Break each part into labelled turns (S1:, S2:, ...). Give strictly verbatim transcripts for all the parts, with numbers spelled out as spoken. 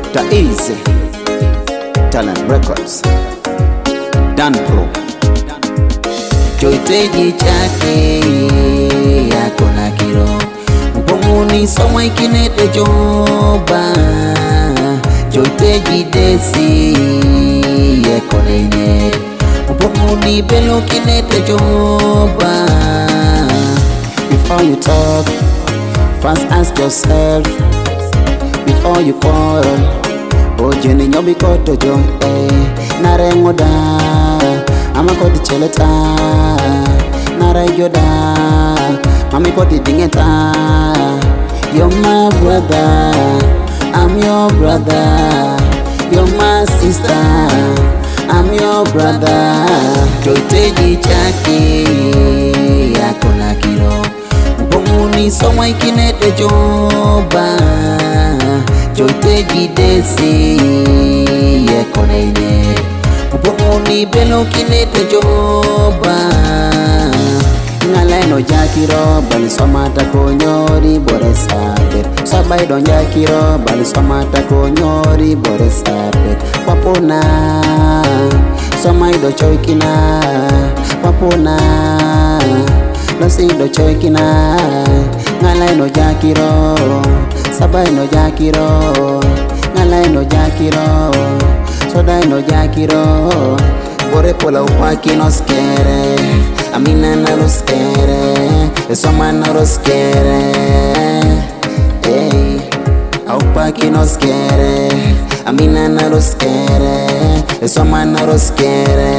S1: Doctor Easy, Talent Records, Dan Pro. Choiteji chake yako na kiro Mbonguni somwa ikinete joba Choiteji desi yako lenye Mbonguni belo kinete joba. Before you talk, first ask yourself. Before you quarrel, ojeni nyobi koto jo eh nare ngoda ama kodi cheleta nare joda mami kodi dingeta. You're my brother, I'm your brother. You're my sister, I'm your brother. Choiteji chake yako na kiro Mbonguni somwa ikinete joba Choiteji desi yeko neine Mbonguni belo kinete joba. Ngaleno jakiro bali somata konyori bore sabe Sabai don jakiro bali somata konyori bore sabe Papona somai do choikina Papona Losi do choikina Ngaleno jakiro Sabai no jakiro Ngalai no jakiro Sodai no jakiro Bore pola upaki no skere Amina na lo skere Esoma na lo skere Hey Upaki no skere Amina na lo skere Esoma na lo skere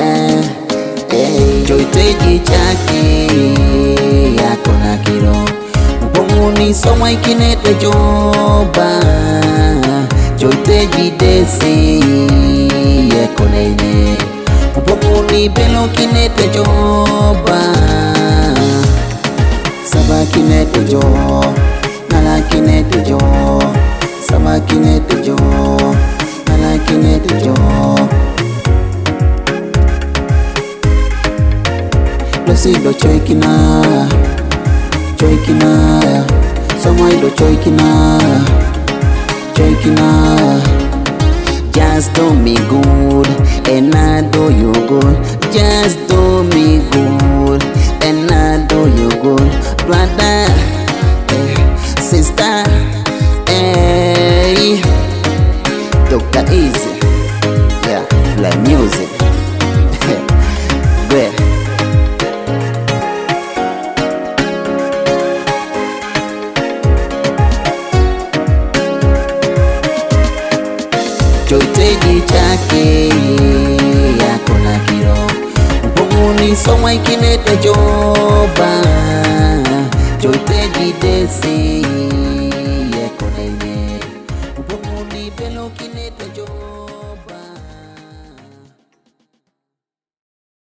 S1: Hey Choiteji chake yako na kiro Mbonguni somwa ikinete joba Choiteji desi yeko neine Mbonguni belo kinete joba. Saba kinete jo Nala kinete jo Saba kinete jo Nala kinete jo Losi do choikina Choikina Somai do choikina Choikina. Just do me good and I do you good. Just do me good and I do you good. Brother, eh, sister, hey, Doctor Easy, yeah, fly music. Where? Choiteji chake yako na kiro Mbonguni somwa ikinete joba Choiteji desi yeko neine Mbonguni belo kinete joba.